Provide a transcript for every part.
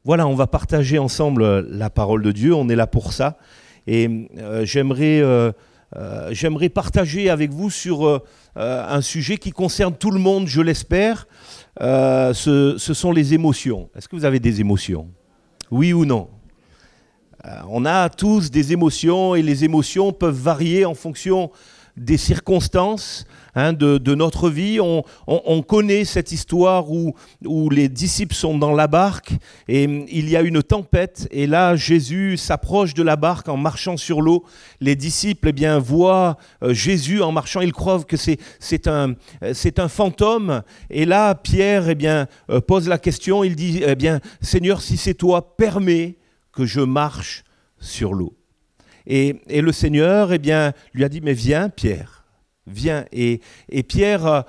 voilà, on va partager ensemble la parole de Dieu, on est là pour ça. Et j'aimerais partager avec vous sur un sujet qui concerne tout le monde, je l'espère. Ce sont les émotions. Est-ce que vous avez des émotions ? Oui ou non ? On a tous des émotions et les émotions peuvent varier en fonction des circonstances de notre vie. On connaît cette histoire où les disciples sont dans la barque et il y a une tempête et là Jésus s'approche de la barque en marchant sur l'eau. Les disciples voient Jésus en marchant, ils croient que c'est un fantôme et là Pierre pose la question, il dit Seigneur, si c'est toi, permets que je marche sur l'eau. Et le Seigneur lui a dit mais viens Pierre, viens. Et Pierre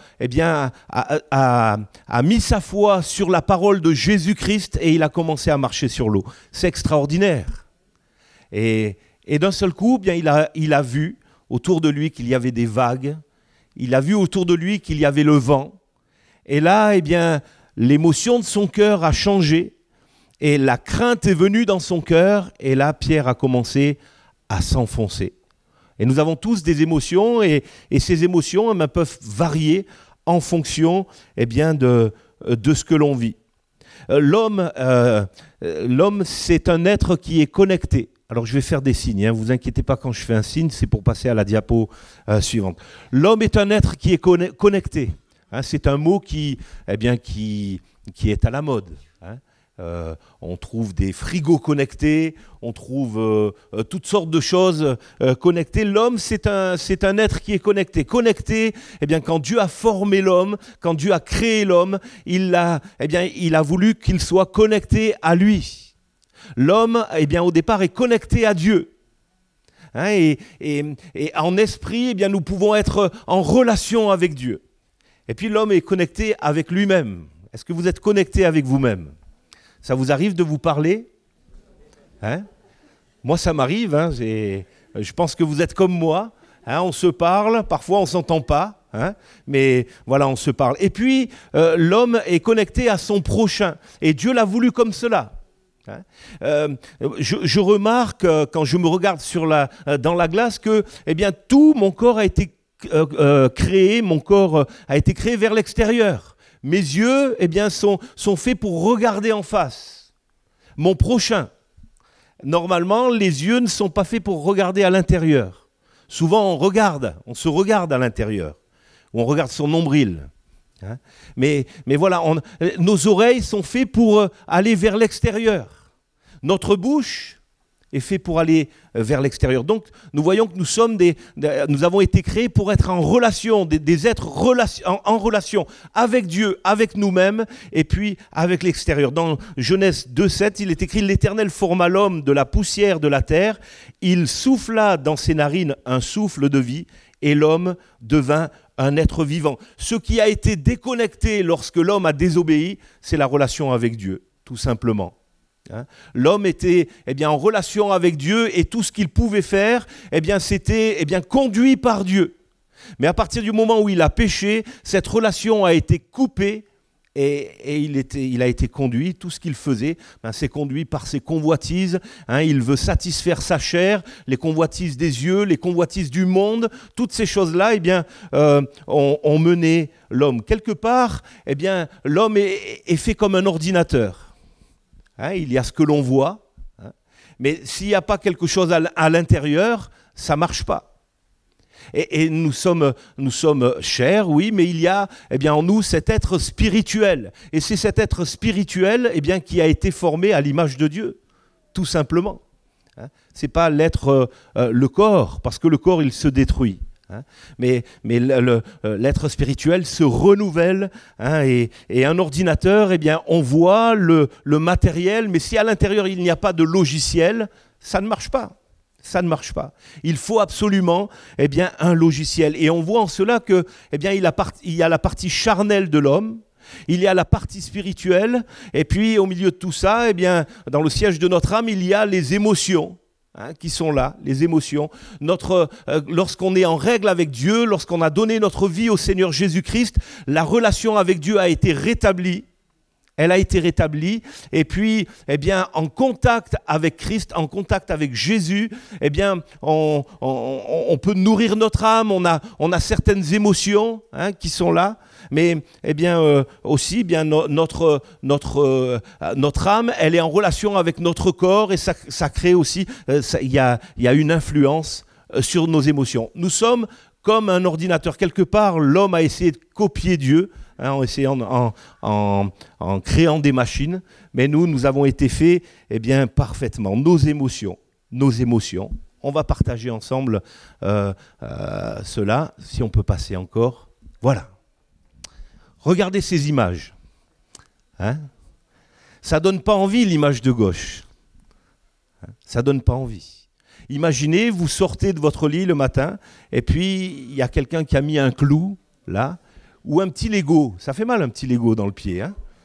a mis sa foi sur la parole de Jésus-Christ et il a commencé à marcher sur l'eau. C'est extraordinaire. Et d'un seul coup, il a vu autour de lui qu'il y avait des vagues, il a vu autour de lui qu'il y avait le vent. Et là, l'émotion de son cœur a changé et la crainte est venue dans son cœur. Et là, Pierre a commencé à s'enfoncer. Et nous avons tous des émotions et ces émotions peuvent varier en fonction de ce que l'on vit. L'homme, c'est un être qui est connecté. Alors je vais faire des signes, vous inquiétez pas quand je fais un signe, c'est pour passer à la diapo suivante. L'homme est un être qui est connecté. C'est un mot qui est à la mode. On trouve des frigos connectés, on trouve toutes sortes de choses connectées. L'homme, c'est un être qui est connecté. Connecté, quand Dieu a formé l'homme, quand Dieu a créé l'homme, il a voulu qu'il soit connecté à lui. L'homme, au départ, est connecté à Dieu. Et en esprit, nous pouvons être en relation avec Dieu. Et puis l'homme est connecté avec lui-même. Est-ce que vous êtes connecté avec vous-même ? Ça vous arrive de vous parler ? Moi, ça m'arrive. Je pense que vous êtes comme moi. On se parle, parfois on ne s'entend pas. Mais voilà, on se parle. Et puis, l'homme est connecté à son prochain. Et Dieu l'a voulu comme cela. Je remarque, quand je me regarde dans la glace, que tout mon corps a été créé, mon corps a été créé vers l'extérieur. Mes yeux, sont faits pour regarder en face. Mon prochain. Normalement, les yeux ne sont pas faits pour regarder à l'intérieur. Souvent, on se regarde à l'intérieur. Ou on regarde son nombril. Mais voilà, nos oreilles sont faites pour aller vers l'extérieur. Notre bouche est faite pour aller vers l'extérieur. Donc, nous voyons que nous avons été créés pour être en relation, des êtres en relation avec Dieu, avec nous-mêmes, et puis avec l'extérieur. Dans Genèse 2,7, il est écrit « L'Éternel forma l'homme de la poussière de la terre, il souffla dans ses narines un souffle de vie, et l'homme devint un être vivant. » Ce qui a été déconnecté lorsque l'homme a désobéi, c'est la relation avec Dieu, tout simplement. L'homme était en relation avec Dieu et tout ce qu'il pouvait faire c'était conduit par Dieu. Mais à partir du moment où il a péché, cette relation a été coupée et il a été conduit. Tout ce qu'il faisait, c'est conduit par ses convoitises. Il veut satisfaire sa chair, les convoitises des yeux, les convoitises du monde. Toutes ces choses-là ont mené l'homme. Quelque part, l'homme est fait comme un ordinateur. Il y a ce que l'on voit, mais s'il n'y a pas quelque chose à l'intérieur, ça ne marche pas. Et nous sommes chers, oui, mais il y a en nous cet être spirituel. Et c'est cet être spirituel qui a été formé à l'image de Dieu, tout simplement. Ce n'est pas l'être, le corps, parce que le corps, il se détruit. Mais l'être spirituel se renouvelle et un ordinateur, on voit le matériel, mais si à l'intérieur il n'y a pas de logiciel, ça ne marche pas. Ça ne marche pas. Il faut absolument un logiciel. Et on voit en cela que il y a la partie charnelle de l'homme, il y a la partie spirituelle, et puis au milieu de tout ça, dans le siège de notre âme, il y a les émotions. Qui sont là, les émotions. Lorsqu'on est en règle avec Dieu, lorsqu'on a donné notre vie au Seigneur Jésus-Christ, la relation avec Dieu a été rétablie. Elle a été rétablie et puis, eh bien, en contact avec Christ, en contact avec Jésus, eh bien, on peut nourrir notre âme. On a certaines émotions qui sont là, mais eh bien aussi, eh bien notre âme, elle est en relation avec notre corps et ça crée aussi, il y a une influence sur nos émotions. Nous sommes comme un ordinateur. Quelque part, l'homme a essayé de copier Dieu. En essayant, en créant des machines, mais nous avons été faits parfaitement. Nos émotions. On va partager ensemble cela, si on peut passer encore. Voilà. Regardez ces images. Ça ne donne pas envie, l'image de gauche. Ça ne donne pas envie. Imaginez, vous sortez de votre lit le matin, et puis il y a quelqu'un qui a mis un clou, là, ou un petit Lego. Ça fait mal un petit Lego dans le pied.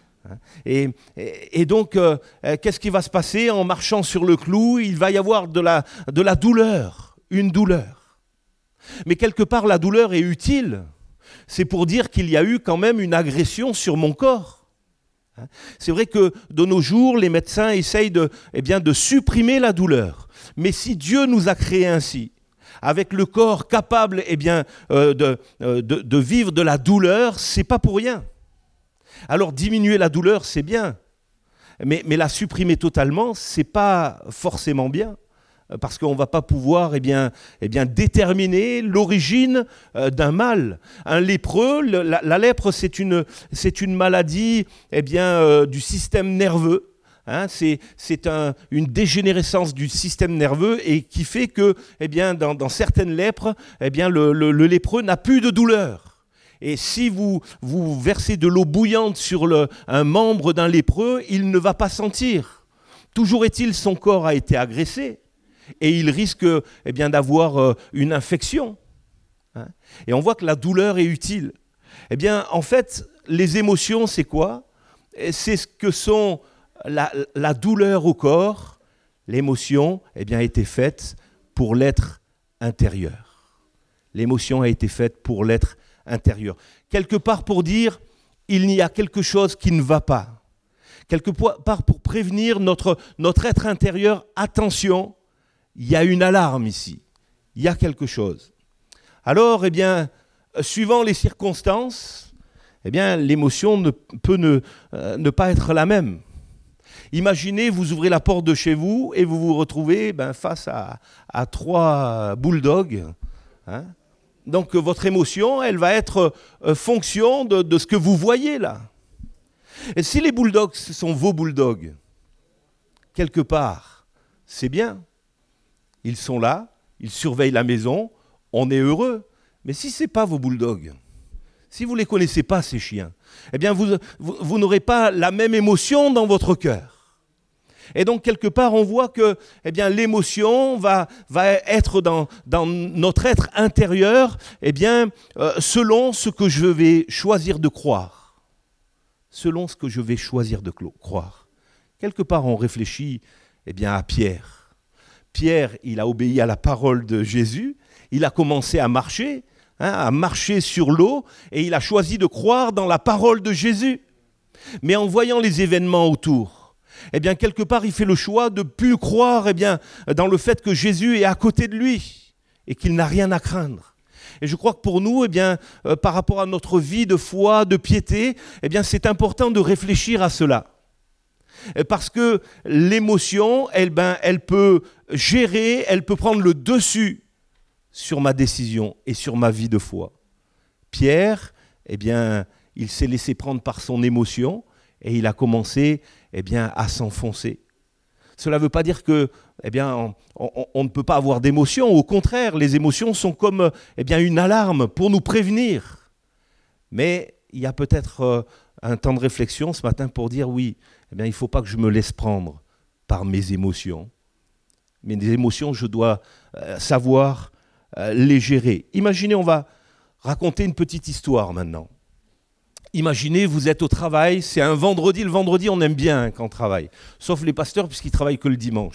Et donc, qu'est-ce qui va se passer en marchant sur le clou? Il va y avoir de la douleur, une douleur. Mais quelque part, la douleur est utile. C'est pour dire qu'il y a eu quand même une agression sur mon corps. C'est vrai que de nos jours, les médecins essayent de supprimer la douleur. Mais si Dieu nous a créés ainsi, avec le corps capable de vivre de la douleur, c'est pas pour rien. Alors diminuer la douleur, c'est bien, mais la supprimer totalement, c'est pas forcément bien, parce qu'on va pas pouvoir déterminer l'origine d'un mal. Un lépreux, la lèpre, c'est une maladie du système nerveux. C'est une dégénérescence du système nerveux et qui fait que, dans certaines lèpres, le lépreux n'a plus de douleur. Et si vous versez de l'eau bouillante sur un membre d'un lépreux, il ne va pas sentir. Toujours est-il, son corps a été agressé et il risque d'avoir une infection. Et on voit que la douleur est utile. En fait, les émotions, c'est quoi? C'est ce que sont la douleur au corps. L'émotion a été faite pour l'être intérieur. L'émotion a été faite pour l'être intérieur. Quelque part pour dire, il y a quelque chose qui ne va pas. Quelque part pour prévenir notre être intérieur, attention, il y a une alarme ici. Il y a quelque chose. Alors, suivant les circonstances, l'émotion peut ne pas être la même. Imaginez, vous ouvrez la porte de chez vous et vous vous retrouvez face à 3 bulldogs. Donc votre émotion, elle va être fonction de ce que vous voyez là. Et si les bulldogs, ce sont vos bulldogs, quelque part, c'est bien. Ils sont là, ils surveillent la maison, on est heureux. Mais si ce n'est pas vos bulldogs, si vous ne les connaissez pas, ces chiens, vous n'aurez pas la même émotion dans votre cœur. Et donc, quelque part, on voit que l'émotion va être dans notre être intérieur selon ce que je vais choisir de croire. Selon ce que je vais choisir de croire. Quelque part, on réfléchit à Pierre. Pierre, il a obéi à la parole de Jésus. Il a commencé à marcher sur l'eau, et il a choisi de croire dans la parole de Jésus. Mais en voyant les événements autour, quelque part, il fait le choix de ne plus croire dans le fait que Jésus est à côté de lui et qu'il n'a rien à craindre. Et je crois que pour nous, par rapport à notre vie de foi, de piété, c'est important de réfléchir à cela. Parce que l'émotion, elle peut gérer, elle peut prendre le dessus sur ma décision et sur ma vie de foi. Pierre, il s'est laissé prendre par son émotion et il a commencé à s'enfoncer. Cela ne veut pas dire que on ne peut pas avoir d'émotions. Au contraire, les émotions sont comme une alarme pour nous prévenir. Mais il y a peut-être un temps de réflexion ce matin pour dire oui, il ne faut pas que je me laisse prendre par mes émotions. Mes émotions, je dois savoir les gérer. Imaginez, on va raconter une petite histoire maintenant. Imaginez, vous êtes au travail, c'est un vendredi. Le vendredi, on aime bien quand on travaille. Sauf les pasteurs, puisqu'ils travaillent que le dimanche.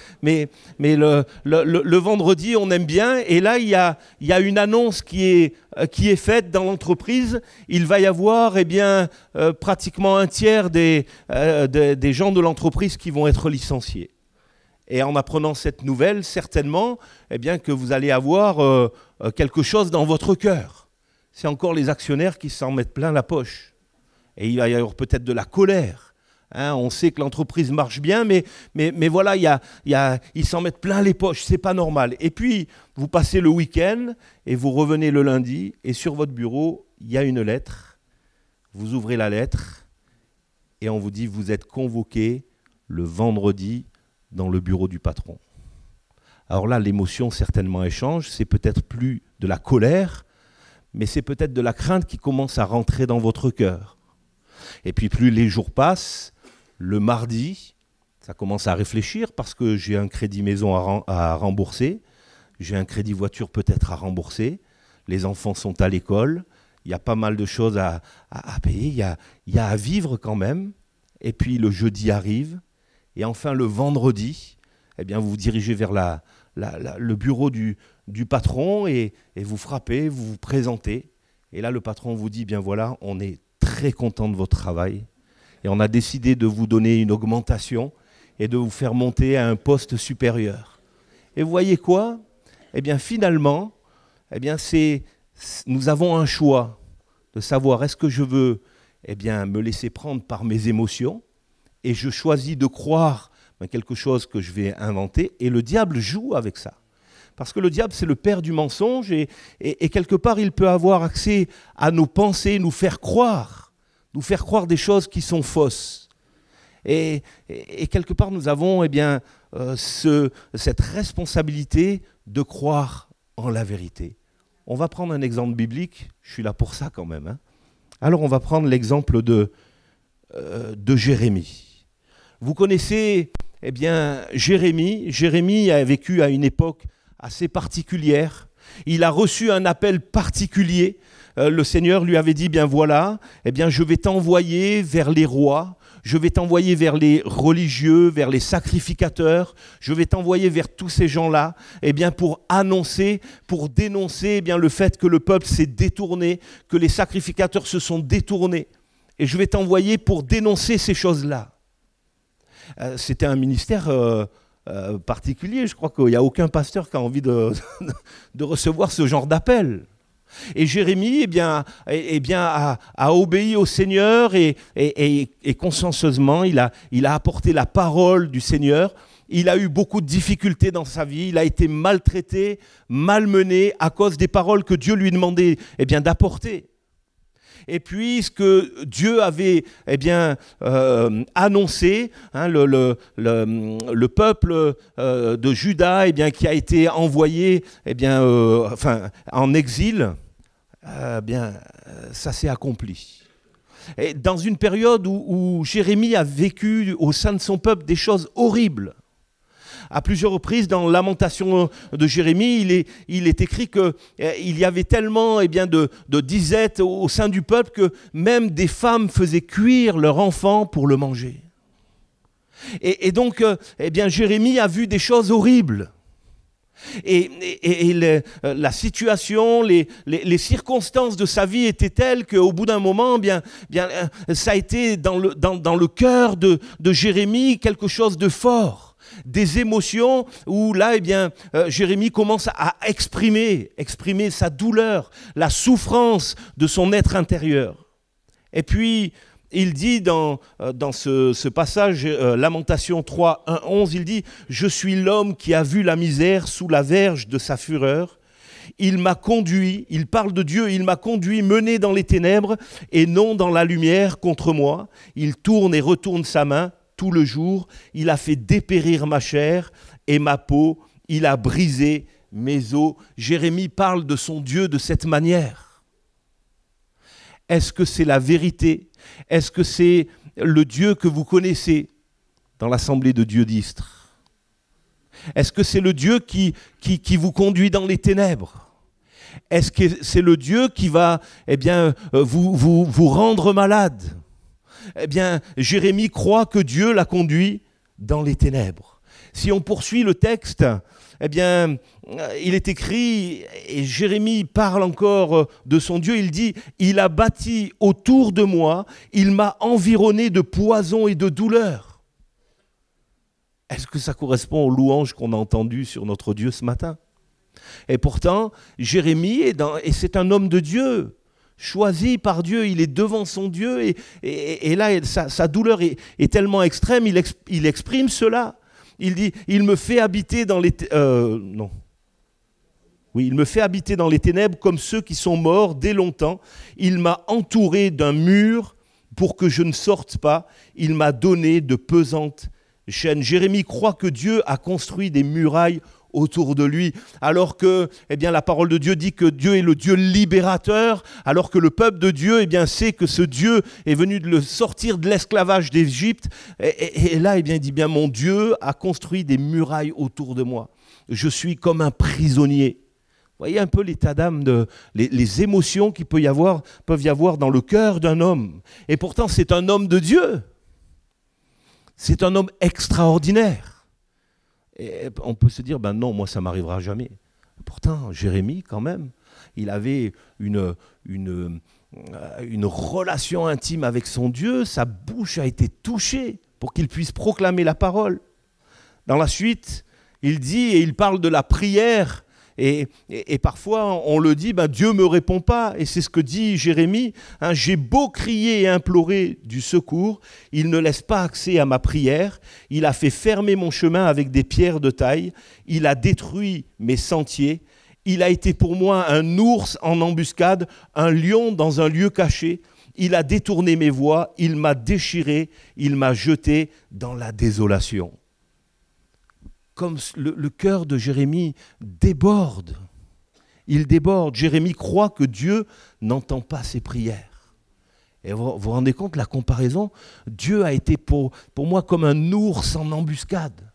Mais le vendredi, on aime bien. Et là, il y a une annonce qui est faite dans l'entreprise. Il va y avoir pratiquement un tiers des gens de l'entreprise qui vont être licenciés. Et en apprenant cette nouvelle, certainement, que vous allez avoir quelque chose dans votre cœur. C'est encore les actionnaires qui s'en mettent plein la poche. Et il va y avoir peut-être de la colère. On sait que l'entreprise marche bien, mais voilà, ils s'en mettent plein les poches, c'est pas normal. Et puis, vous passez le week-end et vous revenez le lundi, et sur votre bureau, il y a une lettre. Vous ouvrez la lettre et on vous dit, vous êtes convoqué le vendredi dans le bureau du patron. Alors là, l'émotion certainement échange, c'est peut-être plus de la colère, mais c'est peut-être de la crainte qui commence à rentrer dans votre cœur. Et puis plus les jours passent, le mardi, ça commence à réfléchir parce que j'ai un crédit maison à rembourser, j'ai un crédit voiture peut-être à rembourser, les enfants sont à l'école, il y a pas mal de choses à payer, il y a à vivre quand même. Et puis le jeudi arrive, et enfin le vendredi, vous vous dirigez vers le bureau du patron et vous frappez, vous vous présentez. Et là le patron vous dit, bien voilà, on est très content de votre travail. Et on a décidé de vous donner une augmentation et de vous faire monter à un poste supérieur. Et vous voyez quoi ? Finalement, nous avons un choix de savoir est-ce que je veux me laisser prendre par mes émotions et je choisis de croire quelque chose que je vais inventer et le diable joue avec ça. Parce que le diable, c'est le père du mensonge et quelque part, il peut avoir accès à nos pensées, nous faire croire des choses qui sont fausses. Et quelque part, nous avons cette responsabilité de croire en la vérité. On va prendre un exemple biblique, je suis là pour ça quand même. Alors on va prendre l'exemple de Jérémie. Vous connaissez Jérémie. Jérémie a vécu à une époque assez particulière. Il a reçu un appel particulier. Le Seigneur lui avait dit, bien voilà, je vais t'envoyer vers les rois, je vais t'envoyer vers les religieux, vers les sacrificateurs, je vais t'envoyer vers tous ces gens-là, pour annoncer, pour dénoncer le fait que le peuple s'est détourné, que les sacrificateurs se sont détournés. Et je vais t'envoyer pour dénoncer ces choses-là. C'était un ministère particulier, je crois qu'il n'y a aucun pasteur qui a envie de recevoir ce genre d'appel. Et Jérémie a obéi au Seigneur et consciencieusement, il a apporté la parole du Seigneur. Il a eu beaucoup de difficultés dans sa vie, il a été maltraité, malmené à cause des paroles que Dieu lui demandait d'apporter. Et puis, ce que Dieu avait annoncé, le peuple de Juda qui a été envoyé en exil, ça s'est accompli. Et dans une période où Jérémie a vécu au sein de son peuple des choses horribles. À plusieurs reprises, dans Lamentation de Jérémie, il est écrit qu'il y avait tellement de disette au sein du peuple que même des femmes faisaient cuire leur enfant pour le manger. Et donc, Jérémie a vu des choses horribles. Et la situation, les circonstances de sa vie étaient telles qu'au bout d'un moment, ça a été dans le cœur de Jérémie quelque chose de fort. Des émotions où là, Jérémie commence à exprimer sa douleur, la souffrance de son être intérieur. Et puis, il dit dans ce passage, Lamentation 3, 1, 11, il dit « Je suis l'homme qui a vu la misère sous la verge de sa fureur. Il m'a conduit, il parle de Dieu, il m'a conduit, mené dans les ténèbres et non dans la lumière contre moi. Il tourne et retourne sa main. Tout le jour, il a fait dépérir ma chair et ma peau, il a brisé mes os. » Jérémie parle de son Dieu de cette manière. Est-ce que c'est la vérité ? Est-ce que c'est le Dieu que vous connaissez dans l'assemblée de Dieu d'Istres ? Est-ce que c'est le Dieu qui vous conduit dans les ténèbres ? Est-ce que c'est le Dieu qui va vous rendre malade ? Jérémie croit que Dieu l'a conduit dans les ténèbres. Si on poursuit le texte, eh bien, il est écrit, et Jérémie parle encore de son Dieu, il dit « Il a bâti autour de moi, il m'a environné de poison et de douleur. » Est-ce que ça correspond aux louanges qu'on a entendues sur notre Dieu ce matin? Et pourtant, Jérémie, et c'est un homme de Dieu, choisi par Dieu, il est devant son Dieu, et là, sa douleur est tellement extrême, il exprime cela. Il dit, il me fait habiter dans les... il me fait habiter dans les ténèbres comme ceux qui sont morts dès longtemps. Il m'a entouré d'un mur pour que je ne sorte pas. Il m'a donné de pesantes chaînes. Jérémie croit que Dieu a construit des murailles autour de lui, alors que la parole de Dieu dit que Dieu est le Dieu libérateur, alors que le peuple de Dieu sait que ce Dieu est venu de le sortir de l'esclavage d'Égypte, et là il dit bien mon Dieu a construit des murailles autour de moi, je suis comme un prisonnier. Vous voyez un peu l'état d'âme, les émotions qu'il peuvent y avoir dans le cœur d'un homme, et pourtant c'est un homme de Dieu, c'est un homme extraordinaire. Et on peut se dire, non, moi ça ne m'arrivera jamais. Pourtant, Jérémie, quand même, il avait une relation intime avec son Dieu, sa bouche a été touchée pour qu'il puisse proclamer la parole. Dans la suite, il dit, et il parle de la prière, et parfois on le dit, Dieu ne me répond pas, et c'est ce que dit Jérémie, j'ai beau crier et implorer du secours, il ne laisse pas accès à ma prière, il a fait fermer mon chemin avec des pierres de taille, il a détruit mes sentiers, il a été pour moi un ours en embuscade, un lion dans un lieu caché, il a détourné mes voies, il m'a déchiré, il m'a jeté dans la désolation. Comme le cœur de Jérémie déborde. Il déborde. Jérémie croit que Dieu n'entend pas ses prières. Et vous vous rendez compte, la comparaison, Dieu a été pour moi comme un ours en embuscade.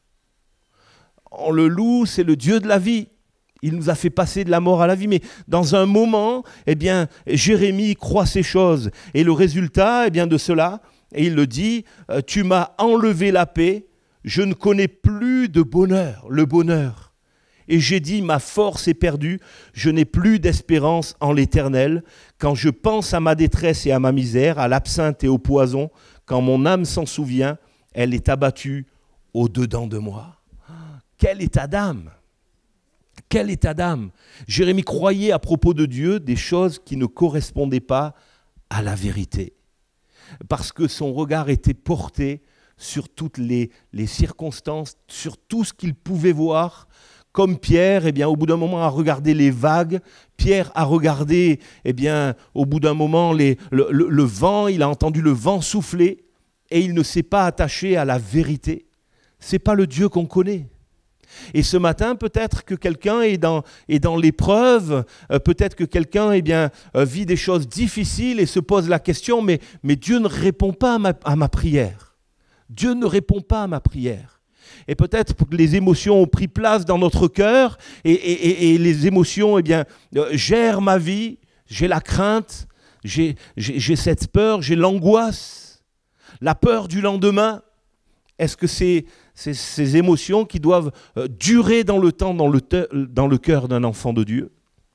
On le loue, c'est le Dieu de la vie. Il nous a fait passer de la mort à la vie. Mais dans un moment, Jérémie croit ces choses. Et le résultat de cela, et il le dit, tu m'as enlevé la paix, je ne connais plus de bonheur, le bonheur. Et j'ai dit, ma force est perdue, je n'ai plus d'espérance en l'Éternel. Quand je pense à ma détresse et à ma misère, à l'absinthe et au poison, quand mon âme s'en souvient, elle est abattue au-dedans de moi. Quel état d'âme! Quel état d'âme! Jérémie croyait à propos de Dieu des choses qui ne correspondaient pas à la vérité. Parce que son regard était porté sur toutes les circonstances, sur tout ce qu'il pouvait voir. Comme Pierre, au bout d'un moment, a regardé les vagues. Pierre a regardé, au bout d'un moment, le vent. Il a entendu le vent souffler et il ne s'est pas attaché à la vérité. Ce n'est pas le Dieu qu'on connaît. Et ce matin, peut-être que quelqu'un est dans l'épreuve, peut-être que quelqu'un vit des choses difficiles et se pose la question, mais Dieu ne répond pas à ma prière. Dieu ne répond pas à ma prière. Et peut-être que les émotions ont pris place dans notre cœur et les émotions gèrent ma vie. J'ai la crainte, j'ai cette peur, j'ai l'angoisse, la peur du lendemain. Est-ce que c'est ces émotions qui doivent durer dans le temps, dans le cœur d'un enfant de Dieu?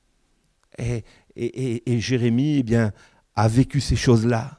Et Jérémie a vécu ces choses-là.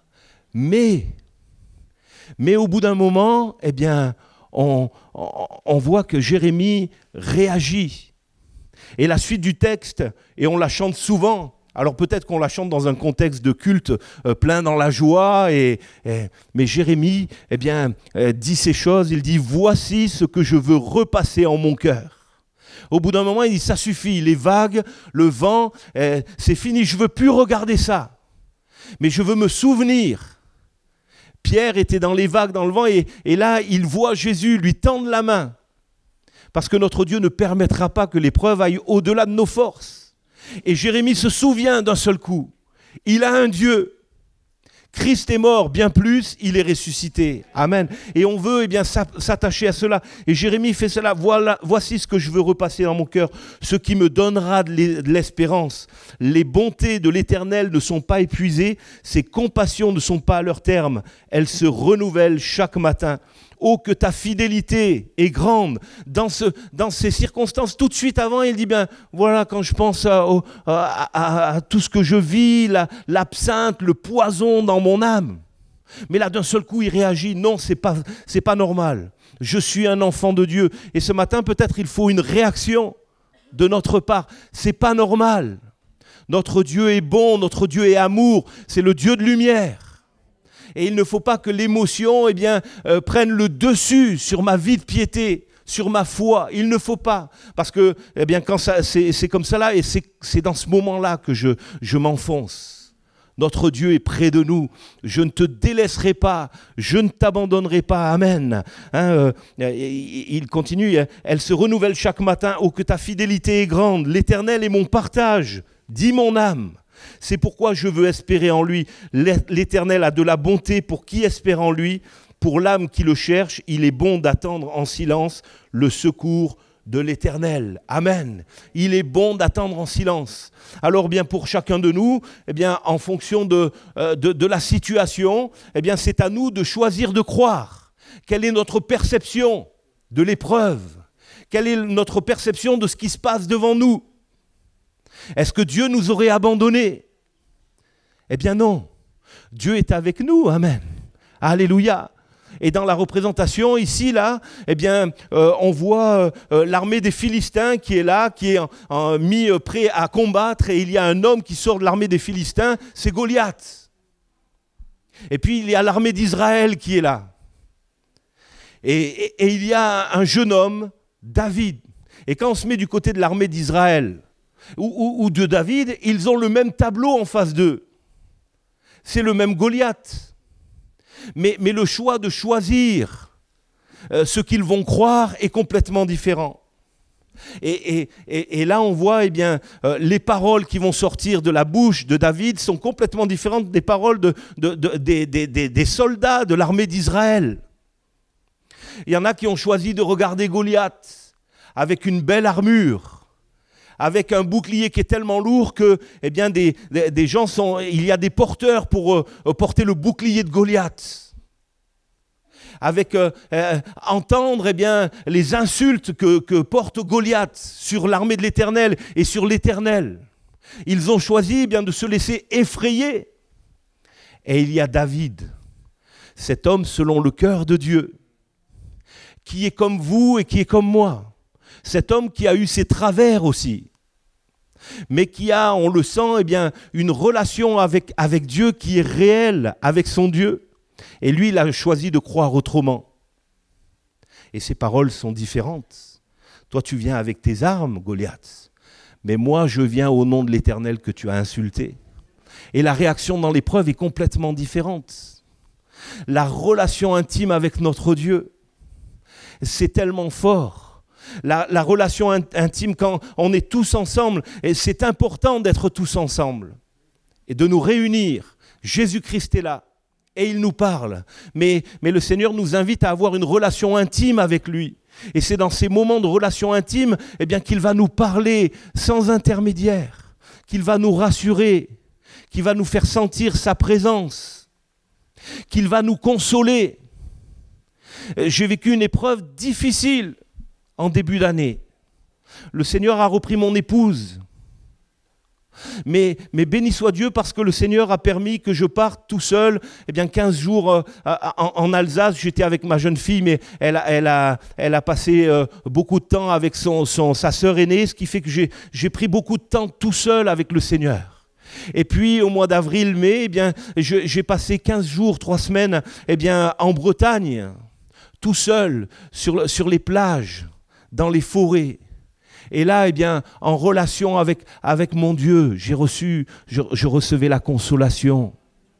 Mais au bout d'un moment, on voit que Jérémie réagit. Et la suite du texte, et on la chante souvent, alors peut-être qu'on la chante dans un contexte de culte plein dans la joie, mais Jérémie dit ces choses, il dit « Voici ce que je veux repasser en mon cœur ». Au bout d'un moment, il dit « Ça suffit, les vagues, le vent, c'est fini, je ne veux plus regarder ça, mais je veux me souvenir ». Pierre était dans les vagues, dans le vent, et là, il voit Jésus lui tendre la main. Parce que notre Dieu ne permettra pas que l'épreuve aille au-delà de nos forces. Et Jérémie se souvient d'un seul coup. Il a un Dieu. Christ est mort, bien plus, il est ressuscité. Amen. Et on veut s'attacher à cela. Et Jérémie fait cela. Voici ce que je veux repasser dans mon cœur. Ce qui me donnera de l'espérance. Les bontés de l'Éternel ne sont pas épuisées. Ses compassions ne sont pas à leur terme. Elles se renouvellent chaque matin. oh que ta fidélité est grande. Dans ces circonstances, tout de suite avant, il dit, bien voilà, quand je pense à tout ce que je vis, l'absinthe, le poison dans mon âme. Mais là, d'un seul coup, il réagit, non, c'est pas normal. Je suis un enfant de Dieu. Et ce matin, peut-être il faut une réaction de notre part. C'est pas normal. Notre Dieu est bon, notre Dieu est amour, c'est le Dieu de lumière. Et il ne faut pas que l'émotion prenne le dessus sur ma vie de piété, sur ma foi. Il ne faut pas. Parce que quand c'est comme ça là, et c'est dans ce moment-là que je m'enfonce. Notre Dieu est près de nous. Je ne te délaisserai pas. Je ne t'abandonnerai pas. Amen. Il continue. Elle se renouvelle chaque matin. Oh, que ta fidélité est grande. L'Éternel est mon partage, dit mon âme. C'est pourquoi je veux espérer en lui. L'Éternel a de la bonté pour qui espère en lui. Pour l'âme qui le cherche, il est bon d'attendre en silence le secours de l'Éternel. Amen. Il est bon d'attendre en silence. Alors bien pour chacun de nous, en fonction de la situation, c'est à nous de choisir de croire. Quelle est notre perception de l'épreuve? Quelle est notre perception de ce qui se passe devant nous? Est-ce que Dieu nous aurait abandonnés? Eh bien non. Dieu est avec nous. Amen. Alléluia. Et dans la représentation ici, là, on voit l'armée des Philistins qui est là, qui est mis prêt à combattre. Et il y a un homme qui sort de l'armée des Philistins, c'est Goliath. Et puis il y a l'armée d'Israël qui est là. Et il y a un jeune homme, David. Et quand on se met du côté de l'armée d'Israël ou de David, ils ont le même tableau en face d'eux. C'est le même Goliath. Mais le choix de choisir ce qu'ils vont croire est complètement différent. Et là, on voit les paroles qui vont sortir de la bouche de David sont complètement différentes des paroles des soldats de l'armée d'Israël. Il y en a qui ont choisi de regarder Goliath avec une belle armure, avec un bouclier qui est tellement lourd que des gens il y a des porteurs pour porter le bouclier de Goliath. Avec entendre les insultes que porte Goliath sur l'armée de l'Éternel et sur l'Éternel. Ils ont choisi de se laisser effrayer. Et il y a David, cet homme selon le cœur de Dieu, qui est comme vous et qui est comme moi. Cet homme qui a eu ses travers aussi, mais qui a, on le sent, une relation avec Dieu qui est réelle, avec son Dieu. Et lui, il a choisi de croire autrement. Et ses paroles sont différentes. Toi, tu viens avec tes armes, Goliath, mais moi, je viens au nom de l'Éternel que tu as insulté. Et la réaction dans l'épreuve est complètement différente. La relation intime avec notre Dieu, c'est tellement fort. La relation intime quand on est tous ensemble, et c'est important d'être tous ensemble et de nous réunir. Jésus-Christ est là et il nous parle, mais le Seigneur nous invite à avoir une relation intime avec lui. Et c'est dans ces moments de relation intime qu'il va nous parler sans intermédiaire, qu'il va nous rassurer, qu'il va nous faire sentir sa présence, qu'il va nous consoler. J'ai vécu une épreuve difficile en début d'année. Le Seigneur a repris mon épouse. Mais béni soit Dieu parce que le Seigneur a permis que je parte tout seul 15 jours en Alsace. J'étais avec ma jeune fille, mais elle a passé beaucoup de temps avec sa sœur aînée, ce qui fait que j'ai pris beaucoup de temps tout seul avec le Seigneur. Et puis au mois d'avril-mai, j'ai passé 15 jours, 3 semaines en Bretagne, tout seul, sur les plages, dans les forêts. Et là, en relation avec mon Dieu, je recevais la consolation.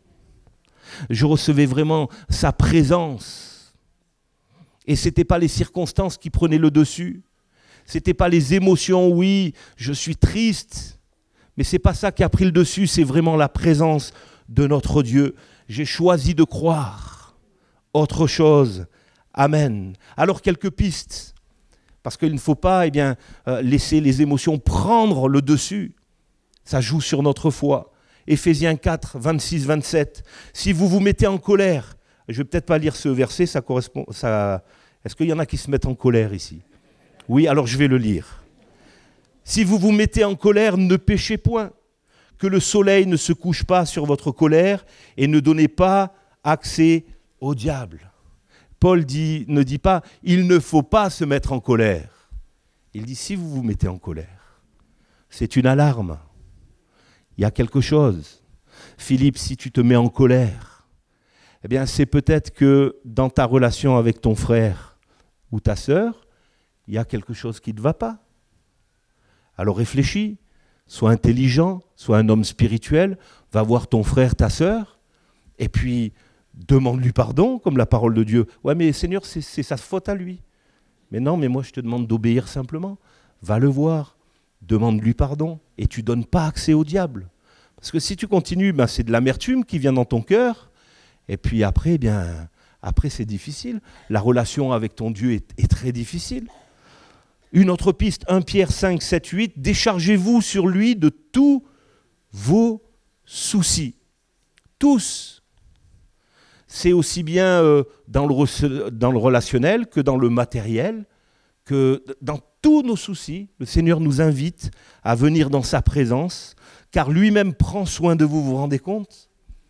Je recevais vraiment sa présence. Et ce n'était pas les circonstances qui prenaient le dessus. Ce n'était pas les émotions, oui, je suis triste. Mais ce n'est pas ça qui a pris le dessus, c'est vraiment la présence de notre Dieu. J'ai choisi de croire autre chose. Amen. Alors, quelques pistes. Parce qu'il ne faut pas laisser les émotions prendre le dessus. Ça joue sur notre foi. Éphésiens 4, 26, 27. Si vous vous mettez en colère, Je ne vais peut-être pas lire ce verset, ça correspond. Est-ce qu'il y en a qui se mettent en colère ici? Oui, alors je vais le lire. Si vous vous mettez en colère, ne péchez point. Que le soleil ne se couche pas sur votre colère et ne donnez pas accès au diable. Paul ne dit pas « il ne faut pas se mettre en colère ». Il dit « si vous vous mettez en colère, c'est une alarme. Il y a quelque chose. Philippe, si tu te mets en colère, eh bien c'est peut-être que dans ta relation avec ton frère ou ta sœur, il y a quelque chose qui ne va pas. Alors réfléchis, sois intelligent, sois un homme spirituel, va voir ton frère, ta sœur, et puis demande-lui pardon, comme la parole de Dieu. Ouais, mais Seigneur, c'est sa faute à lui. Mais non, mais moi je te demande d'obéir simplement. Va le voir, demande-lui pardon, et tu ne donnes pas accès au diable. Parce que si tu continues, c'est de l'amertume qui vient dans ton cœur, et puis après, après c'est difficile. La relation avec ton Dieu est très difficile. Une autre piste, 1 Pierre 5, 7, 8, déchargez-vous sur lui de tous vos soucis. Tous. C'est aussi bien dans le relationnel que dans le matériel, que dans tous nos soucis. Le Seigneur nous invite à venir dans sa présence, car lui-même prend soin de vous, vous vous rendez compte?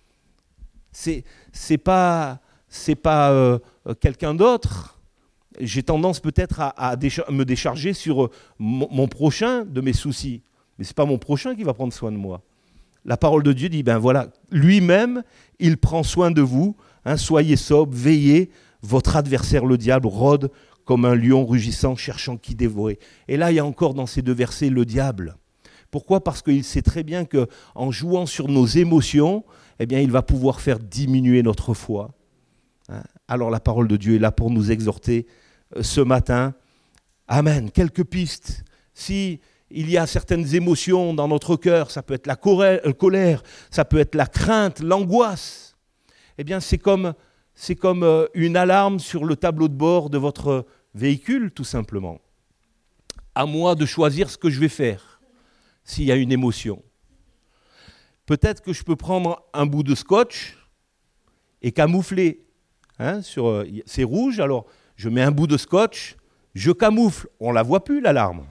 C'est pas quelqu'un d'autre. J'ai tendance peut-être à me décharger sur mon prochain de mes soucis. Mais ce n'est pas mon prochain qui va prendre soin de moi. La parole de Dieu dit, voilà, lui-même, il prend soin de vous. Soyez sobres, veillez. Votre adversaire, le diable, rôde comme un lion rugissant, cherchant qui dévorer. Et là, il y a encore dans ces deux versets le diable. Pourquoi ? Parce qu'il sait très bien qu'en jouant sur nos émotions, il va pouvoir faire diminuer notre foi. Alors la parole de Dieu est là pour nous exhorter ce matin. Amen. Quelques pistes. Si il y a certaines émotions dans notre cœur, ça peut être la colère, ça peut être la crainte, l'angoisse. C'est comme une alarme sur le tableau de bord de votre véhicule, tout simplement. À moi de choisir ce que je vais faire s'il y a une émotion. Peut-être que je peux prendre un bout de scotch et camoufler. C'est rouge, alors je mets un bout de scotch, je camoufle, on ne la voit plus l'alarme.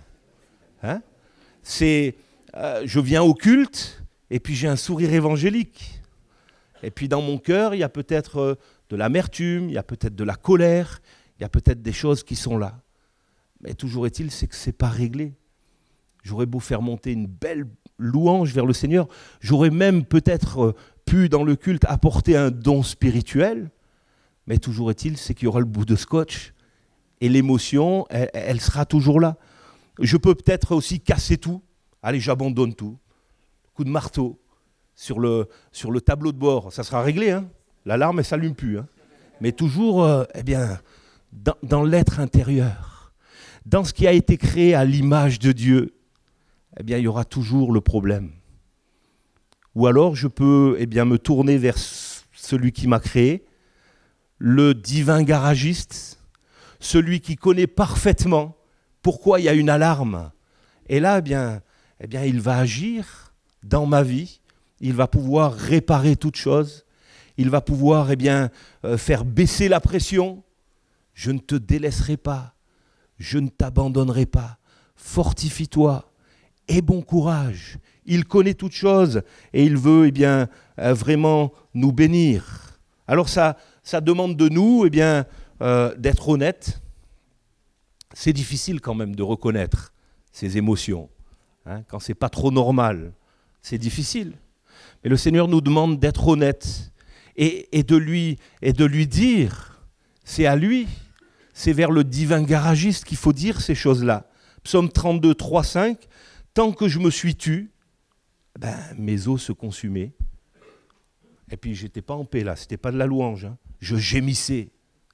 Je viens au culte et puis j'ai un sourire évangélique. Et puis dans mon cœur, il y a peut-être de l'amertume, il y a peut-être de la colère, il y a peut-être des choses qui sont là. Mais toujours est-il, c'est que ce n'est pas réglé. J'aurais beau faire monter une belle louange vers le Seigneur, j'aurais même peut-être pu dans le culte apporter un don spirituel, mais toujours est-il, c'est qu'il y aura le bout de scotch et l'émotion, elle sera toujours là. Je peux peut-être aussi casser tout. Allez, j'abandonne tout. Coup de marteau sur le tableau de bord, ça sera réglé. L'alarme, elle ne s'allume plus. Mais toujours, dans l'être intérieur, dans ce qui a été créé à l'image de Dieu, il y aura toujours le problème. Ou alors, je peux me tourner vers celui qui m'a créé, le divin garagiste, celui qui connaît parfaitement pourquoi il y a une alarme. Et là, il va agir dans ma vie, il va pouvoir réparer toute chose, il va pouvoir faire baisser la pression. Je ne te délaisserai pas, je ne t'abandonnerai pas, fortifie-toi, aie bon courage. Il connaît toutes choses et il veut vraiment nous bénir. Alors ça demande de nous d'être honnêtes. C'est difficile quand même de reconnaître ses émotions. Quand ce n'est pas trop normal, c'est difficile. Mais le Seigneur nous demande d'être honnêtes et de lui dire, c'est à lui, c'est vers le divin garagiste qu'il faut dire ces choses-là. Psaume 32, 3, 5, tant que je me suis tu, mes os se consumaient. Et puis je n'étais pas en paix là, ce n'était pas de la louange. Je gémissais.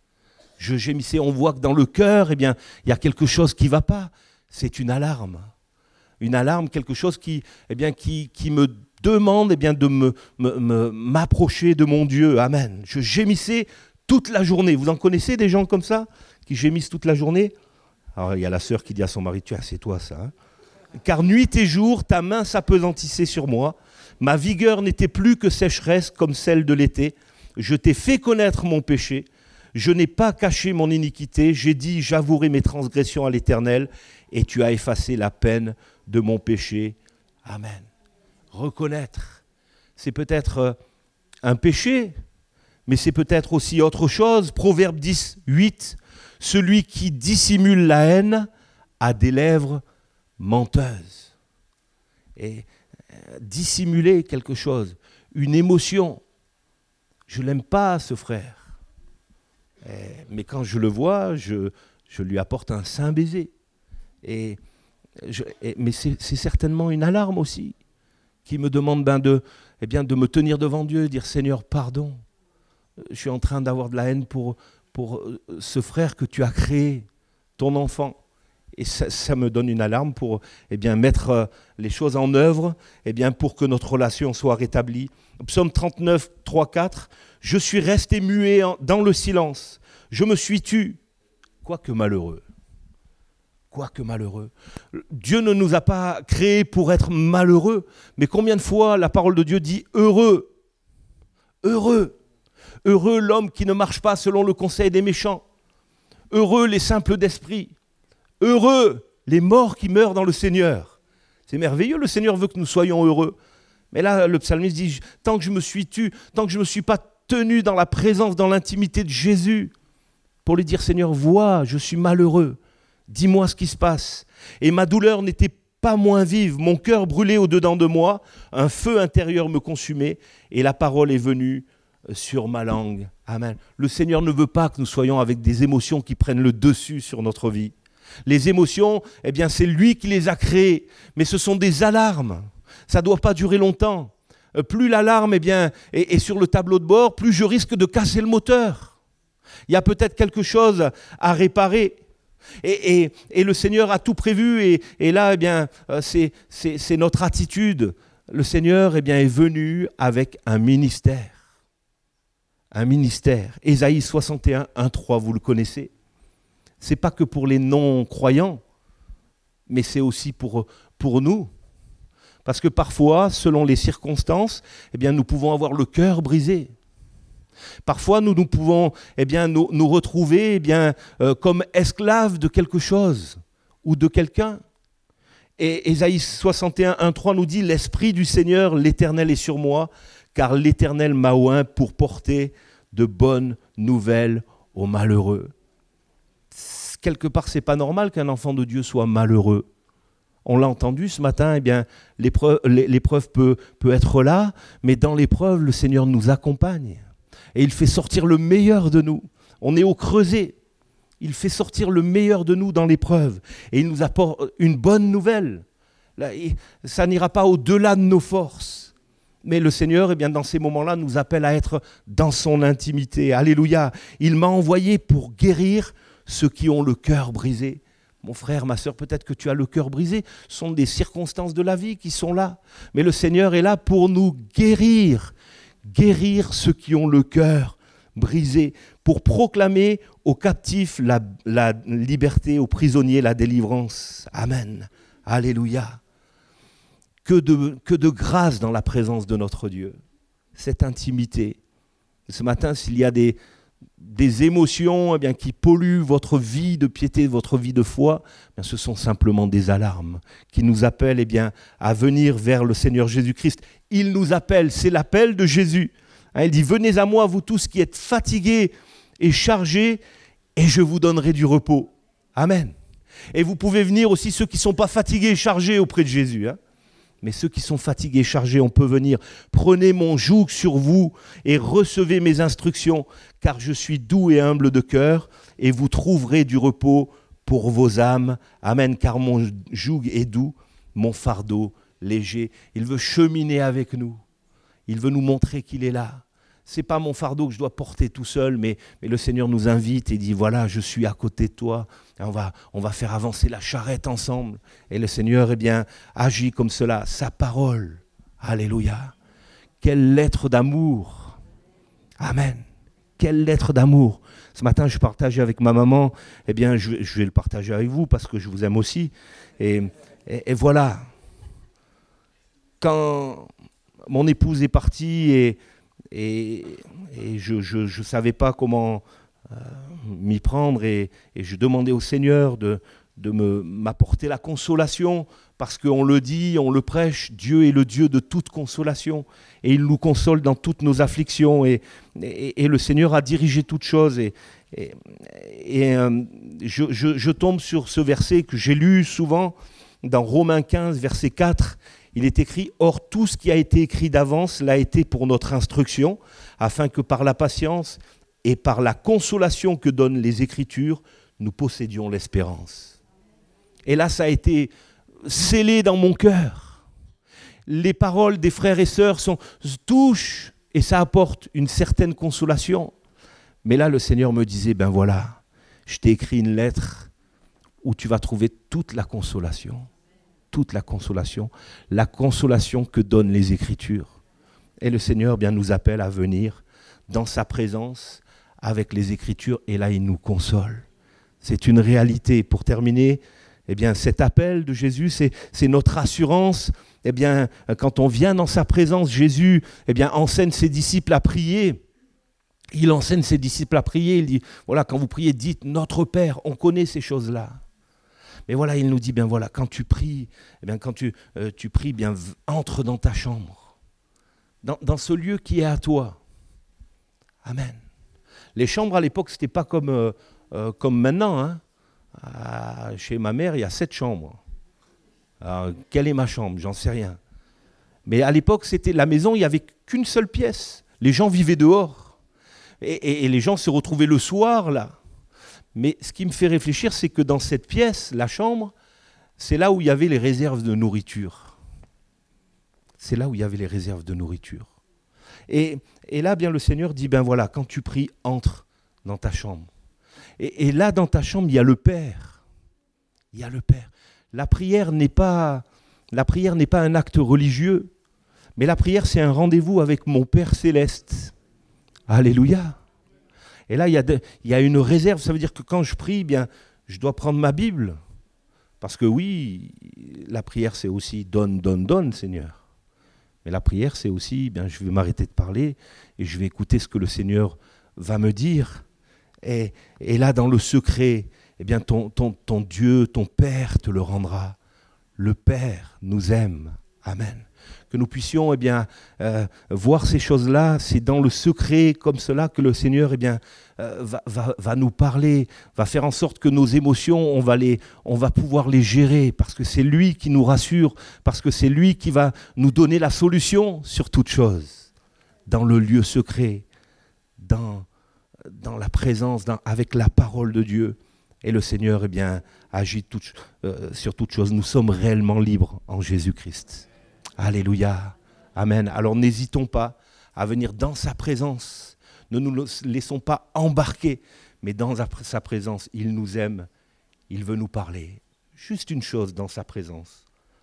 On voit que dans le cœur, il y a quelque chose qui ne va pas. C'est une alarme. Une alarme, quelque chose qui me demande de m'approcher de mon Dieu. Amen. Je gémissais toute la journée. Vous en connaissez des gens comme ça, qui gémissent toute la journée? Alors, il y a la sœur qui dit à son mari, tiens, c'est toi ça. Car nuit et jour, ta main s'apesantissait sur moi. Ma vigueur n'était plus que sécheresse comme celle de l'été. Je t'ai fait connaître mon péché. Je n'ai pas caché mon iniquité. J'ai dit, j'avouerai mes transgressions à l'Éternel. Et tu as effacé la peine de mon péché. Amen. Reconnaître, c'est peut-être un péché, mais c'est peut-être aussi autre chose. Proverbe 10, 8. Celui qui dissimule la haine a des lèvres menteuses. Et dissimuler quelque chose, une émotion. Je ne l'aime pas, ce frère. Mais quand je le vois, je lui apporte un saint baiser. Mais c'est certainement une alarme aussi qui me demande de me tenir devant Dieu, dire Seigneur, pardon. Je suis en train d'avoir de la haine pour ce frère que tu as créé, ton enfant. Et ça me donne une alarme pour mettre les choses en œuvre pour que notre relation soit rétablie. Psaume 39, 3, 4. Je suis resté muet dans le silence. Je me suis tu, quoique malheureux. Quoique malheureux. Dieu ne nous a pas créés pour être malheureux, mais combien de fois la parole de Dieu dit heureux. Heureux. Heureux l'homme qui ne marche pas selon le conseil des méchants. Heureux les simples d'esprit. Heureux les morts qui meurent dans le Seigneur. C'est merveilleux, le Seigneur veut que nous soyons heureux. Mais là, le psalmiste dit, tant que je me suis tu, tant que je ne me suis pas tenu dans la présence, dans l'intimité de Jésus, pour lui dire, Seigneur, vois, je suis malheureux, dis-moi ce qui se passe. Et ma douleur n'était pas moins vive, mon cœur brûlait au-dedans de moi, un feu intérieur me consumait, et la parole est venue sur ma langue. Amen. Le Seigneur ne veut pas que nous soyons avec des émotions qui prennent le dessus sur notre vie. Les émotions, c'est lui qui les a créées, mais ce sont des alarmes. Ça ne doit pas durer longtemps. Plus l'alarme est sur le tableau de bord, plus je risque de casser le moteur. Il y a peut-être quelque chose à réparer. Et le Seigneur a tout prévu. Et là, c'est notre attitude. Le Seigneur est venu avec un ministère. Un ministère. Ésaïe 61, 1, 3, vous le connaissez. Ce n'est pas que pour les non-croyants, mais c'est aussi pour nous. Parce que parfois, selon les circonstances, nous pouvons avoir le cœur brisé. Parfois, nous pouvons nous retrouver comme esclaves de quelque chose ou de quelqu'un. Et Ésaïe 61, 1, 3 nous dit « L'Esprit du Seigneur, l'Éternel est sur moi, car l'Éternel m'a oint pour porter de bonnes nouvelles aux malheureux. » Quelque part, ce n'est pas normal qu'un enfant de Dieu soit malheureux. On l'a entendu ce matin, l'épreuve peut être là, mais dans l'épreuve, le Seigneur nous accompagne. Et il fait sortir le meilleur de nous. On est au creuset. Il fait sortir le meilleur de nous dans l'épreuve. Et il nous apporte une bonne nouvelle. Là, ça n'ira pas au-delà de nos forces. Mais le Seigneur, dans ces moments-là, nous appelle à être dans son intimité. Alléluia. Il m'a envoyé pour guérir ceux qui ont le cœur brisé. Mon frère, ma sœur, peut-être que tu as le cœur brisé. Ce sont des circonstances de la vie qui sont là. Mais le Seigneur est là pour nous guérir. Guérir ceux qui ont le cœur brisé. Pour proclamer aux captifs la liberté, aux prisonniers la délivrance. Amen. Alléluia. Que de grâce dans la présence de notre Dieu. Cette intimité. Ce matin, s'il y a des émotions qui polluent votre vie de piété, votre vie de foi, ce sont simplement des alarmes qui nous appellent à venir vers le Seigneur Jésus-Christ. Il nous appelle, c'est l'appel de Jésus. Il dit « Venez à moi, vous tous qui êtes fatigués et chargés, et je vous donnerai du repos. » Amen. Et vous pouvez venir aussi, ceux qui ne sont pas fatigués et chargés auprès de Jésus. Mais ceux qui sont fatigués et chargés, on peut venir. Prenez mon joug sur vous et recevez mes instructions, car je suis doux et humble de cœur, et vous trouverez du repos pour vos âmes. Amen, car mon joug est doux, mon fardeau léger. Il veut cheminer avec nous. Il veut nous montrer qu'il est là. Ce n'est pas mon fardeau que je dois porter tout seul, mais le Seigneur nous invite et dit, voilà, je suis à côté de toi. Et on va faire avancer la charrette ensemble. Et le Seigneur, agit comme cela. Sa parole. Alléluia. Quelle lettre d'amour. Amen. Quelle lettre d'amour. Ce matin, je partageais avec ma maman. Je vais le partager avec vous parce que je vous aime aussi. Et voilà. Quand mon épouse est partie et et, et je ne savais pas comment m'y prendre, et je demandais au Seigneur de m'apporter la consolation, parce qu'on le dit, on le prêche, Dieu est le Dieu de toute consolation, et il nous console dans toutes nos afflictions, et le Seigneur a dirigé toutes choses, je tombe sur ce verset que j'ai lu souvent, dans Romains 15, verset 4, il est écrit « Or, tout ce qui a été écrit d'avance l'a été pour notre instruction, afin que par la patience et par la consolation que donnent les Écritures, nous possédions l'espérance. » Et là, ça a été scellé dans mon cœur. Les paroles des frères et sœurs touchent et ça apporte une certaine consolation. Mais là, le Seigneur me disait, ben voilà, je t'ai écrit une lettre où tu vas trouver toute la consolation que donnent les Écritures. Et le Seigneur bien nous appelle à venir dans sa présence avec les Écritures, et là, il nous console. C'est une réalité. Pour terminer, eh bien, cet appel de Jésus, c'est notre assurance. Eh bien, quand on vient dans sa présence, Jésus enseigne ses disciples à prier. Il enseigne ses disciples à prier. Il dit, voilà, quand vous priez, dites « Notre Père ». On connaît ces choses-là. Mais voilà, il nous dit, bien voilà, quand tu pries, quand tu pries, bien entre dans ta chambre, dans ce lieu qui est à toi. Amen. Les chambres à l'époque, c'était pas comme maintenant, hein. Chez ma mère, il y a 7 chambres. Alors, quelle est ma chambre? J'en sais rien. Mais à l'époque, c'était la maison, il n'y avait qu'une seule pièce. Les gens vivaient dehors. Et les gens se retrouvaient le soir, là. Mais ce qui me fait réfléchir, c'est que dans cette pièce, la chambre, c'est là où il y avait les réserves de nourriture. C'est là où il y avait les réserves de nourriture. Et là, bien, le Seigneur dit, ben voilà, quand tu pries, entre dans ta chambre. Et là, dans ta chambre, il y a le Père. Il y a le Père. La prière n'est pas un acte religieux, mais la prière, c'est un rendez-vous avec mon Père céleste. Alléluia. Et là, il y a une réserve. Ça veut dire que quand je prie, bien, je dois prendre ma Bible. Parce que oui, la prière, c'est aussi donne, donne, donne, Seigneur. Mais la prière, c'est aussi, bien, je vais m'arrêter de parler et je vais écouter ce que le Seigneur va me dire. Et là, dans le secret, eh bien, ton Dieu, ton Père te le rendra. Le Père nous aime. Amen. Que nous puissions voir ces choses-là, c'est dans le secret comme cela que le Seigneur va nous parler, va faire en sorte que nos émotions, on va pouvoir les gérer, parce que c'est lui qui nous rassure, parce que c'est lui qui va nous donner la solution sur toute chose, dans le lieu secret, dans la présence, avec la parole de Dieu. Et le Seigneur agit sur toute chose. Nous sommes réellement libres en Jésus-Christ. Alléluia. Amen. Alors n'hésitons pas à venir dans sa présence. Ne nous laissons pas embarquer, mais dans sa présence, il nous aime, il veut nous parler. Juste une chose dans sa présence.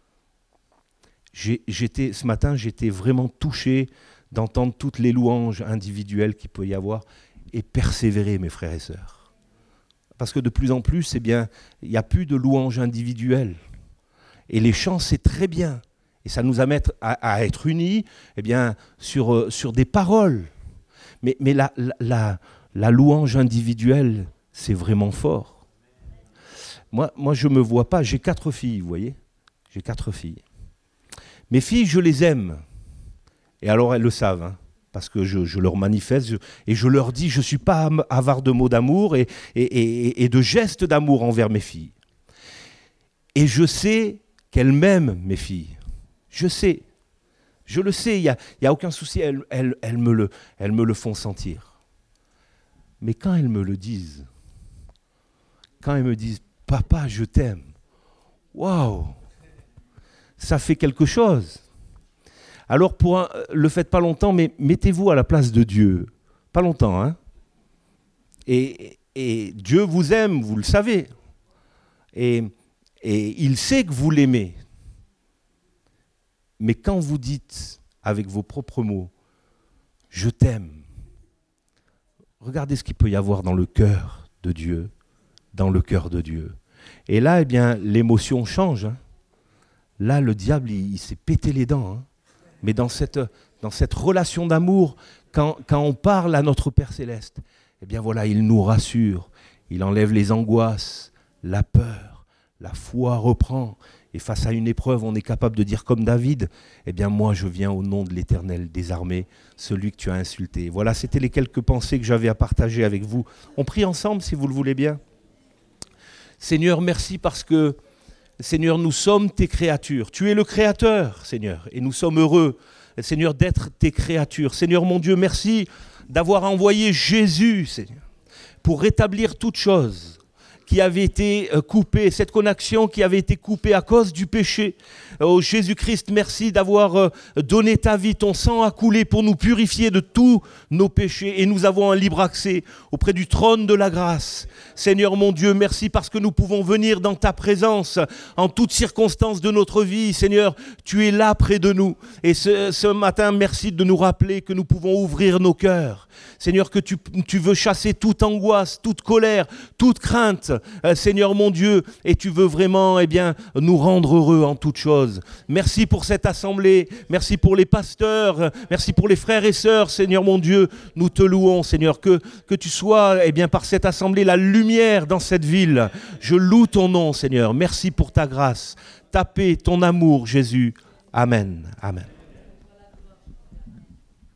Ce matin, j'étais vraiment touché d'entendre toutes les louanges individuelles qu'il peut y avoir et persévérer, mes frères et sœurs. Parce que de plus en plus, il n'y a plus de louanges individuelles. Et les chants, c'est très bien. Et ça nous amène à être unis sur des paroles. Mais la louange individuelle, c'est vraiment fort. Moi, je ne me vois pas. J'ai 4 filles, vous voyez. J'ai 4 filles. Mes filles, je les aime. Et alors, elles le savent, hein, parce que je leur manifeste et je leur dis, je ne suis pas avare de mots d'amour et de gestes d'amour envers mes filles. Et je sais qu'elles m'aiment, mes filles. Je sais, je le sais, il y a aucun souci, elles me le font sentir. Mais quand elles me le disent, quand elles me disent « Papa, je t'aime », waouh, ça fait quelque chose. Alors, le faites pas longtemps, mais mettez-vous à la place de Dieu. Pas longtemps, hein. Et Dieu vous aime, vous le savez. Et il sait que vous l'aimez. Mais quand vous dites avec vos propres mots « Je t'aime », regardez ce qu'il peut y avoir dans le cœur de Dieu, dans le cœur de Dieu. Et là, l'émotion change. Hein. Là, le diable, il s'est pété les dents. Hein. Mais dans cette relation d'amour, quand on parle à notre Père Céleste, eh bien voilà, il nous rassure, il enlève les angoisses, la peur, la foi reprend. Et face à une épreuve, on est capable de dire comme David, eh bien moi je viens au nom de l'Éternel des armées, celui que tu as insulté. Voilà, c'était les quelques pensées que j'avais à partager avec vous. On prie ensemble si vous le voulez bien. Seigneur, merci parce que, Seigneur, nous sommes tes créatures. Tu es le Créateur, Seigneur, et nous sommes heureux, Seigneur, d'être tes créatures. Seigneur mon Dieu, merci d'avoir envoyé Jésus, Seigneur, pour rétablir toute chose qui avait été coupée, cette connexion qui avait été coupée à cause du péché. Oh Jésus-Christ, merci d'avoir donné ta vie, ton sang a coulé pour nous purifier de tous nos péchés et nous avons un libre accès auprès du trône de la grâce. Seigneur mon Dieu, merci parce que nous pouvons venir dans ta présence en toutes circonstances de notre vie. Seigneur, tu es là près de nous et ce matin, merci de nous rappeler que nous pouvons ouvrir nos cœurs. Seigneur, que tu veux chasser toute angoisse, toute colère, toute crainte, Seigneur mon Dieu, et tu veux vraiment nous rendre heureux en toutes choses. Merci pour cette assemblée, merci pour les pasteurs, merci pour les frères et sœurs, Seigneur mon Dieu, nous te louons, Seigneur, que tu sois par cette assemblée la lumière dans cette ville. Je loue ton nom, Seigneur, merci pour ta grâce, ta paix, ton amour, Jésus. Amen. Amen.